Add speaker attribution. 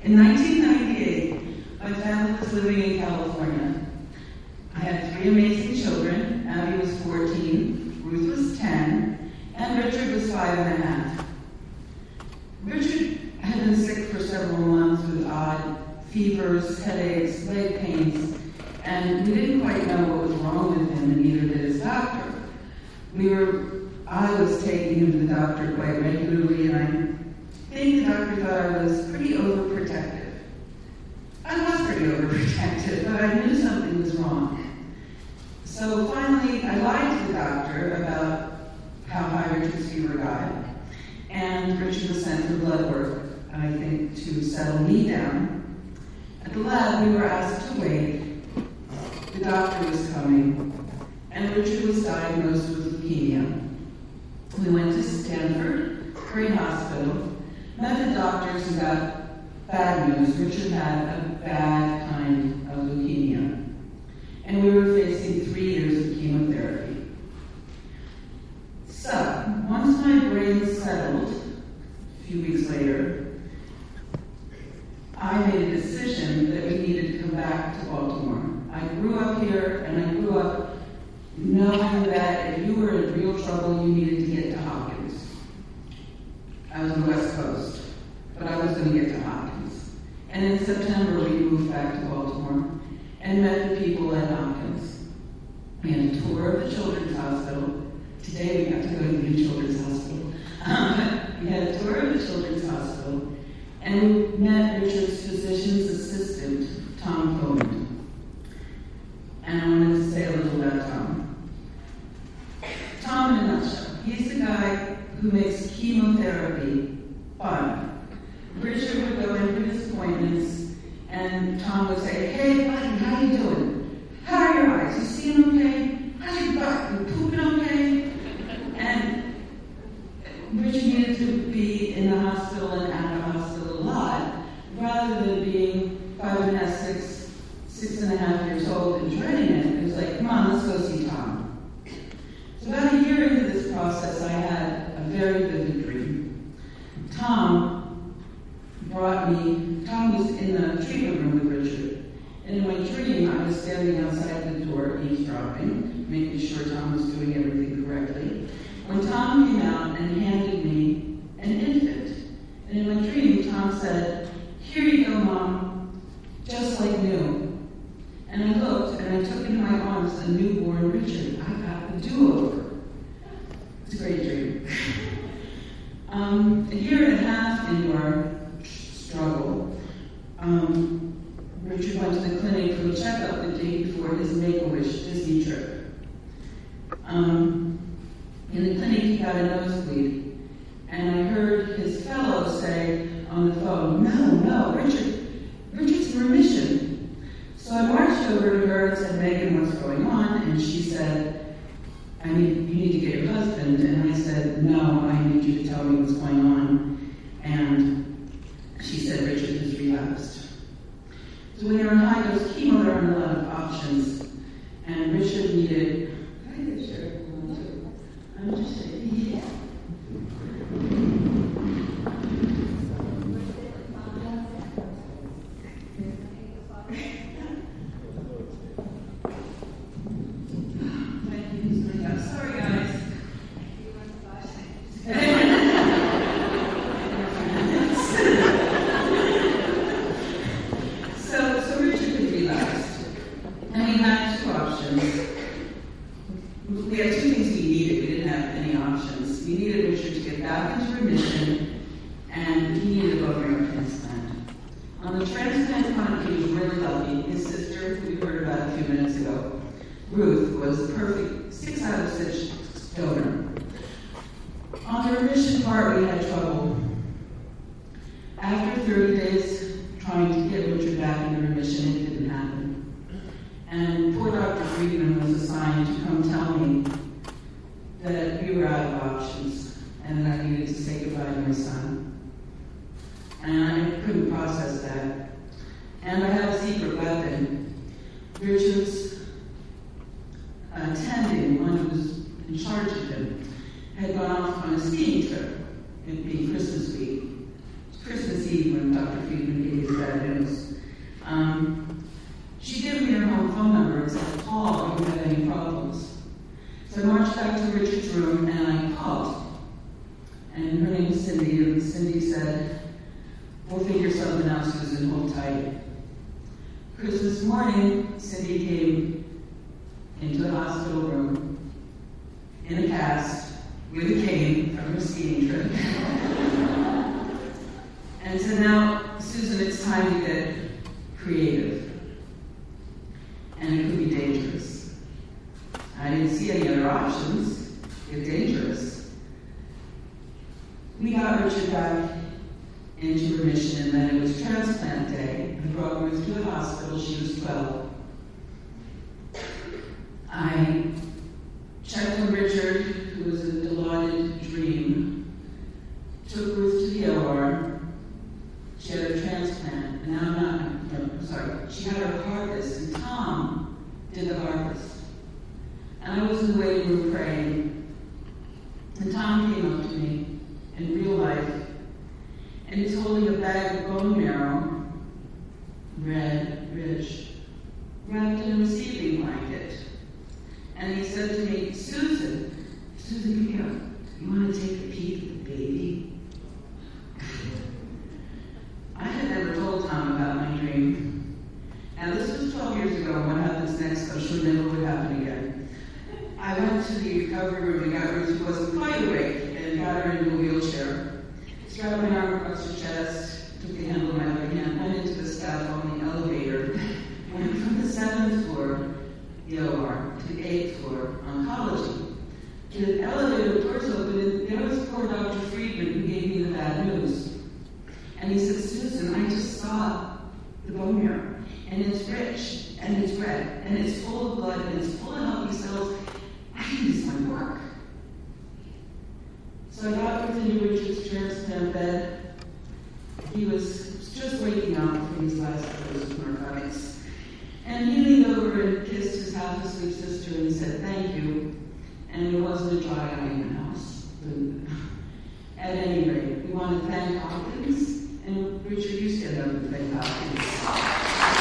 Speaker 1: In 1998, my family was living in California. I had 3 amazing children. Abby was 14, Ruth was 10, and Richard was 5.5. Richard had been sick for several months with odd fevers, headaches, leg pains, and we didn't quite know what was wrong with him, and neither did his doctor. I was taking him to the doctor quite regularly, and I think the doctor thought I was pretty overprotective. I was pretty overprotective, but I knew something was wrong. So finally, I lied to the doctor about how high Richard's fever got, and Richard was sent for blood work, I think, to settle me down. At the lab, we were asked to wait. The doctor was coming, and Richard was diagnosed with leukemia. We went to Stanford, great hospital, met the doctors and got bad news. Richard had a bad kind of leukemia, and we were facing 3 years of chemotherapy. So, once my brain settled, a few weeks later, I made a decision that we needed to come back to Baltimore. I grew up here, and I grew up knowing that if you were in real trouble, you needed to get to Hopkins. I was on the West Coast, but I was going to get to Hopkins. And in September, we moved back to Baltimore and met the people at Hopkins. We had a tour of the Children's Hospital. Today, we got to go to the new Children's Hospital. We had a tour of the Children's Hospital, and we met Richard's physician's assistant, Tom Coleman. And I wanted to say a little about Tom. Tom, in a nutshell, he's the guy who makes chemotherapy fun. Richard would go in for his appointments, and Tom would say, "Hey, buddy, how you doing? How are your eyes? You seeing okay? How's your butt? You pooping okay?" And Richard needed to be in the hospital and at the hospital a lot, rather than being 5.5, 6.5 years old and dreading it. It was like, "Come on, let's go see Tom." So about a year into this process, I had a very vivid dream. Tom was in the treatment room with Richard. And in my dream, I was standing outside the door, eavesdropping, making sure Tom was doing everything correctly, when Tom came out and handed me an infant. And in my dream, Tom said, "Here you go, Mom, just like new." And I looked, and I took into my arms a newborn Richard. I got a do-over. It's a great dream. A year and a half into our struggle, Richard went to the clinic for a checkup the day before his Make-A-Wish Disney trip. In the clinic, he got a nosebleed, and I heard his fellow say on the phone, No, Richard's in remission." So I marched over to her and said, "Megan, what's going on?" And she said, "You need to get your husband." And I said, "No, I need you to tell me what's going on." And she said, "Richard has relapsed." So when you're on high-dose chemo, there aren't a lot of options. And Richard needed... Can I get a shirt? I'm just saying. Yeah. We had 2 things we needed. We didn't have any options. We needed Richard to get back into remission, and he needed a bone marrow transplant. On the transplant front, he was really lucky. His sister, who we heard about a few minutes ago, Ruth, was a perfect 6 out of 6 donor. On the remission part, we had trouble. After 30 days trying to get Richard back into remission, it didn't happen. And poor Dr. Friedman was assigned to come tell me that we were out of options and that I needed to say goodbye to my son. And I couldn't process that. And I had a secret weapon. Richard's attending, one who was in charge of him, had gone off on a skiing trip. It being Christmas week. It was Christmas Eve when Dr. Friedman gave his bad news. She gave me her home phone number and said, "Paul, do you have any problems?" So I marched back to Richard's room and I called. And her name is Cindy, and Cindy said, "We'll figure something out, Susan, hold tight." Christmas morning, Cindy came into the hospital room in a cast with a cane from her skiing trip and said, "Now, Susan, it's time to get creative. And it could be dangerous." I didn't see any other options. It's dangerous. We got Richard back into remission, and then it was transplant day. I brought Ruth to the hospital. She was 12. I checked on Richard, who was a delighted dream, took Ruth to the OR. She had a transplant, and she had her harvest, and Tom did the harvest. And I was in the waiting room praying, and Tom came up to me in real life, and he's holding a bag of bone marrow, red, rich, wrapped in a receiving blanket. And he said to me, Susan, come here. You want to take a peek at the baby?" I had never told Tom about my dream. Now, this was 12 years ago. What happens next, I'm sure never would happen again. I went to the recovery room and got Ruth, who wasn't quite awake, and got her into a wheelchair. Strapped my arm across her chest, took the handle of my other hand, went into the staff on the elevator, went from the 7th floor, the OR, to the 8th floor, oncology. The elevator doors opened, and there was poor Dr. Friedman, who gave me the bad news. And he said, "Susan, I just saw the bone marrow, and it's rich, and it's red, and it's full of blood, and it's full of healthy cells. I think this might work." So I got Ruth into Richard's transplant bed. He was just waking up from his last dose of narcotics. And he leaned over and kissed his half-asleep sister and said, "Thank you." And there wasn't a dry eye in the house. At any rate, we want to thank Hopkins. And Richard, you stand up and thank Hopkins.